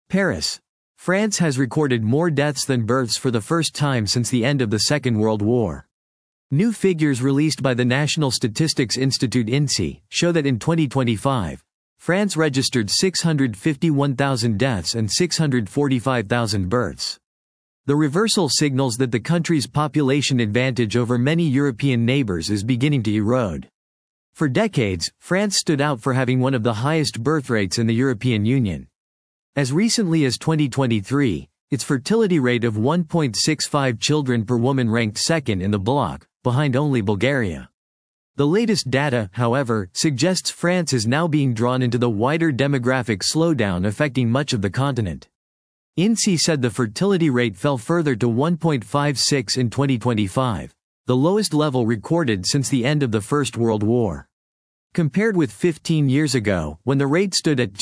Paris. France has recorded more deaths than births for the first time since the end of the Second World War. New figures released by the National Statistics Institute (INSEE) show that in 2025, France registered 651,000 deaths and 645,000 births. The reversal signals that the country's population advantage over many European neighbors is beginning to erode. For decades, France stood out for having one of the highest birth rates in the European Union. As recently as 2023, its fertility rate of 1.65 children per woman ranked second in the bloc, behind only Bulgaria. The latest data, however, suggests France is now being drawn into the wider demographic slowdown affecting much of the continent. INSEE said the fertility rate fell further to 1.56 in 2025, the lowest level recorded since the end of the First World War. Compared with 15 years ago, when the rate stood at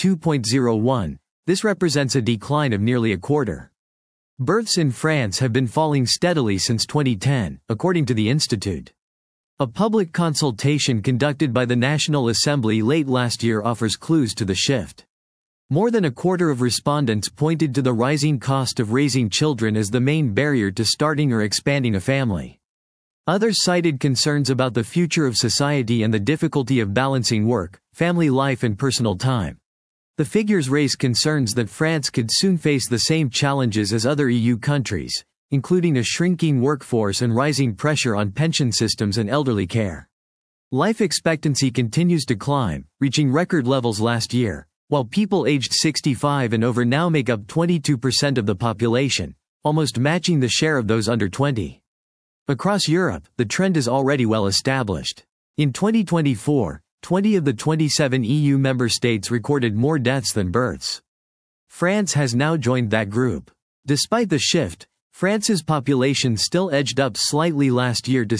2.01, this represents a decline of nearly a quarter. Births in France have been falling steadily since 2010, according to the Institute. A public consultation conducted by the National Assembly late last year offers clues to the shift. More than a quarter of respondents pointed to the rising cost of raising children as the main barrier to starting or expanding a family. Others cited concerns about the future of society and the difficulty of balancing work, family life and personal time. The figures raise concerns that France could soon face the same challenges as other EU countries, including a shrinking workforce and rising pressure on pension systems and elderly care. Life expectancy continues to climb, reaching record levels last year, while people aged 65 and over now make up 22% of the population, almost matching the share of those under 20. Across Europe, the trend is already well established. In 2024, 20 of the 27 EU member states recorded more deaths than births. France has now joined that group. Despite the shift, France's population still edged up slightly last year to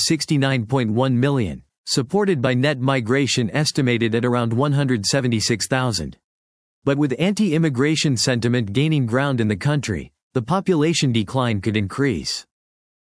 69.1 million, supported by net migration estimated at around 176,000. But with anti-immigration sentiment gaining ground in the country, the population decline could increase.